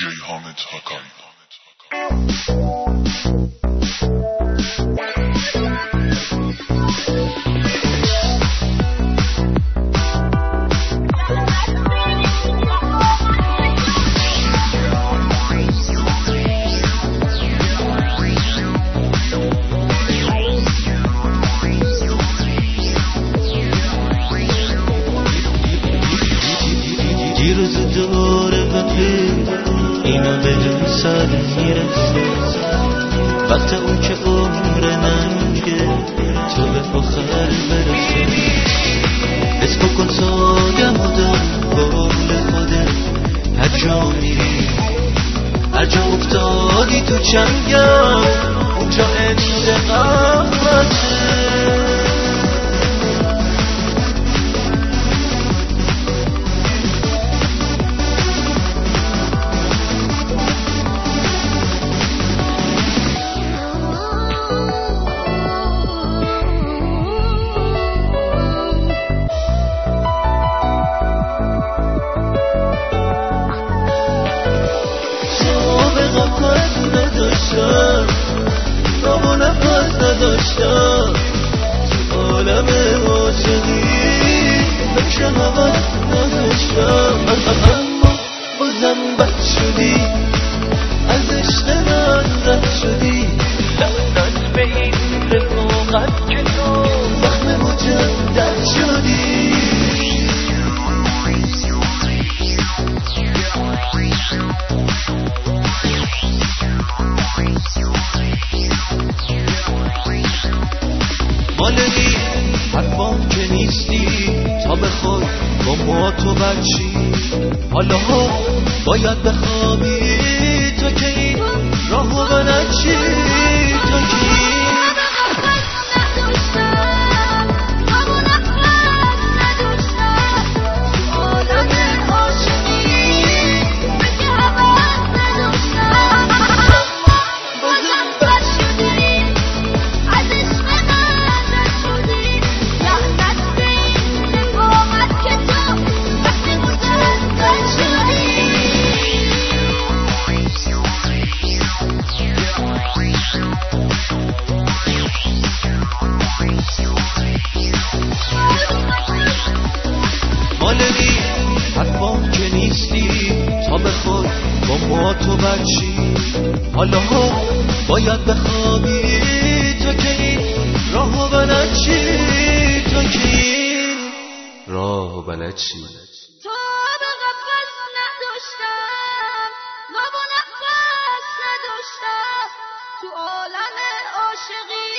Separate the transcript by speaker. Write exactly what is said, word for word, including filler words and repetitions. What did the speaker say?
Speaker 1: جی حامد حکایی.
Speaker 2: دیروز دوره وقتی اینا به سر میرسه، وقت اون که عمر ننگه تو به آخر برسه. حس بکن ساگم و دار بال خوده، هر جا میری هر جا افتادی تو چنگم اونجا انتقامته. راه و نفس نداشتم تو عالم عاشقی، بکشه حوض نداشتم، اما بازم بد شدی، از عشق من رد شدی. لعنت به این رفاقت که تو زخم مجدد شدی. مالنی حرفام که نیستی تا بخوای با ما تو بچی، حالا ها باید بخوابی تا که این راهو بنچی، تا که این مالنی حرفام که نیستی تا بخوای با ما تو بچی، حالا ها باید بخوابی تا که این راهو بنچی، تا که این راهو بنچی.
Speaker 3: تا به قفس نداشتم، لب و نفس نداشتم تو عالم عاشقی.